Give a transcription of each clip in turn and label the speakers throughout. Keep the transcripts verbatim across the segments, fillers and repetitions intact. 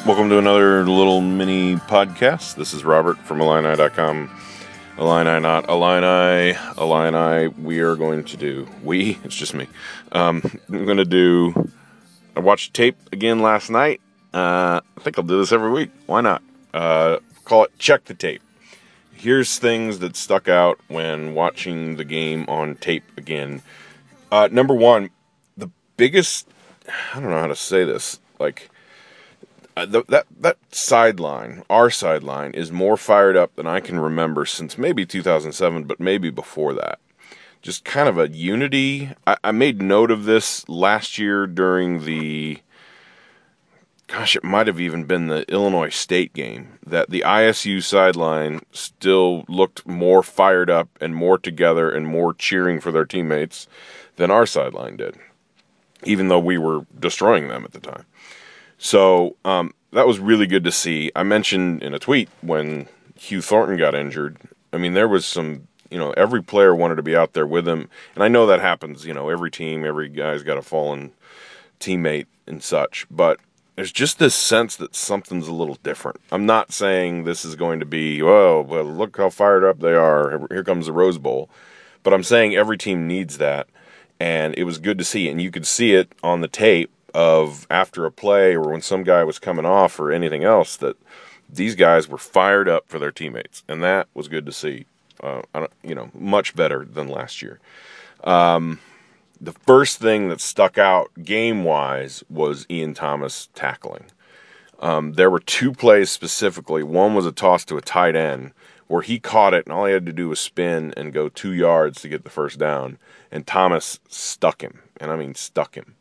Speaker 1: Welcome to another little mini podcast. This is Robert from Illini dot com. Illini, not Illini. Illini, we are going to do, we, it's just me. Um, I'm going to do, I watched tape again last night. Uh, I think I'll do this every week. Why not? Uh, call it Check the Tape. Here's things that stuck out when watching the game on tape again. Uh, number one, the biggest, I don't know how to say this, like, Uh, the, that that sideline, our sideline, is more fired up than I can remember since maybe two thousand seven, but maybe before that. Just kind of a unity. I, I made note of this last year during the, gosh, it might have even been the Illinois State game, that the I S U sideline still looked more fired up and more together and more cheering for their teammates than our sideline did, even though we were destroying them at the time. So um, that was really good to see. I mentioned in a tweet when Hugh Thornton got injured, I mean, there was some, you know, every player wanted to be out there with him. And I know that happens, you know, every team, every guy's got a fallen teammate and such. But there's just this sense that something's a little different. I'm not saying this is going to be, oh, well, look how fired up they are. Here comes the Rose Bowl. But I'm saying every team needs that. And it was good to see. And you could see it on the tape of after a play or when some guy was coming off or anything else, that these guys were fired up for their teammates, and that was good to see. Uh, I don't, you know, much better than last year. Um, the first thing that stuck out game-wise was Ian Thomas tackling. Um, there were two plays specifically. One was a toss to a tight end where he caught it, and all he had to do was spin and go two yards to get the first down, and Thomas stuck him, and I mean stuck him.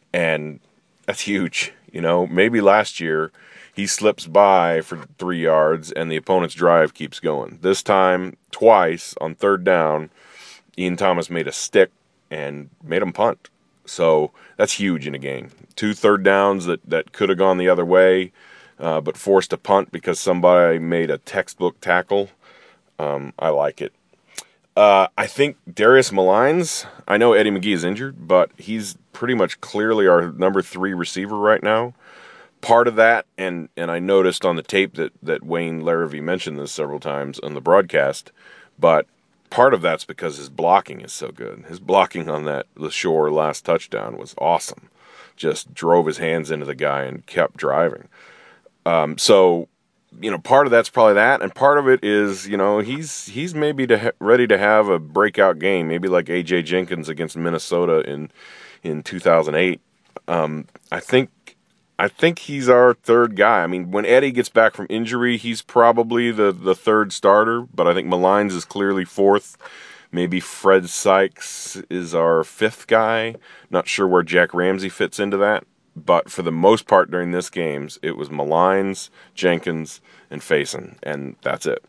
Speaker 1: And that's huge. You know, maybe last year he slips by for three yards and the opponent's drive keeps going. This time, twice on third down, Ian Thomas made a stick and made him punt. So that's huge in a game. Two third downs that, that could have gone the other way, uh, but forced a punt because somebody made a textbook tackle. Um, I like it. Uh, I think Darius Malines, I know Eddie McGee is injured, but he's pretty much clearly our number three receiver right now. Part of that, and, and I noticed on the tape that, that Wayne Larrivee mentioned this several times on the broadcast, but part of that's because his blocking is so good. His blocking on that LeShore last touchdown was awesome. Just drove his hands into the guy and kept driving. Um, so... You know, part of that's probably that, and part of it is, you know, he's he's maybe to ha- ready to have a breakout game, maybe like A J Jenkins against Minnesota in in two thousand eight. Um, I think I think he's our third guy. I mean, when Eddie gets back from injury, he's probably the, the third starter, but I think Malines is clearly fourth. Maybe Fred Sykes is our fifth guy. Not sure where Jack Ramsey fits into that. But for the most part during this games, it was Malines, Jenkins, and Faison, and that's it.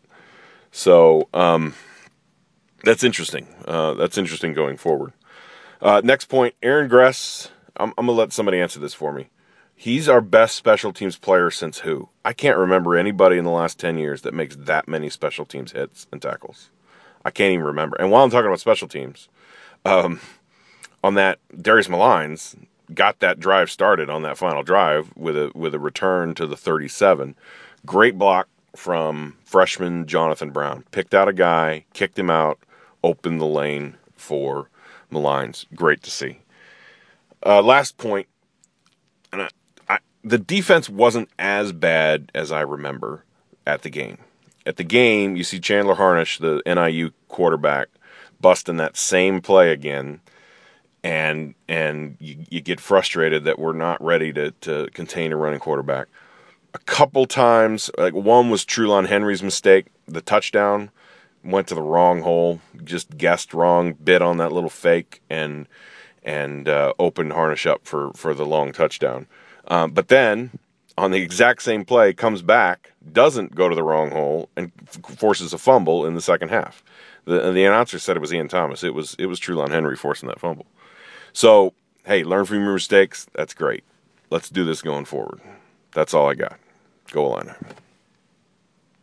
Speaker 1: So um, that's interesting. Uh, that's interesting going forward. Uh, next point, Aaron Gress. I'm, I'm going to let somebody answer this for me. He's our best special teams player since who? I can't remember anybody in the last ten years that makes that many special teams hits and tackles. I can't even remember. And while I'm talking about special teams, um, on that, Darius Malines got that drive started on that final drive with a with a return to the thirty-seven. Great block from freshman Jonathan Brown. Picked out a guy, kicked him out, opened the lane for Malines. Great to see. Uh, last point, and I, I, the defense wasn't as bad as I remember at the game. At the game, you see Chandler Harnish, the N I U quarterback, busting that same play again. And and you, you get frustrated that we're not ready to, to contain a running quarterback. A couple times, like one was Trulon Henry's mistake. The touchdown went to the wrong hole, just guessed wrong, bit on that little fake, and and uh, opened Harnish up for, for the long touchdown. Um, but then, on the exact same play, comes back, doesn't go to the wrong hole, and f- forces a fumble in the second half. The, the announcer said it was Ian Thomas. It was it was Trulon Henry forcing that fumble. So, hey, learn from your mistakes. That's great. Let's do this going forward. That's all I got. Go Illini.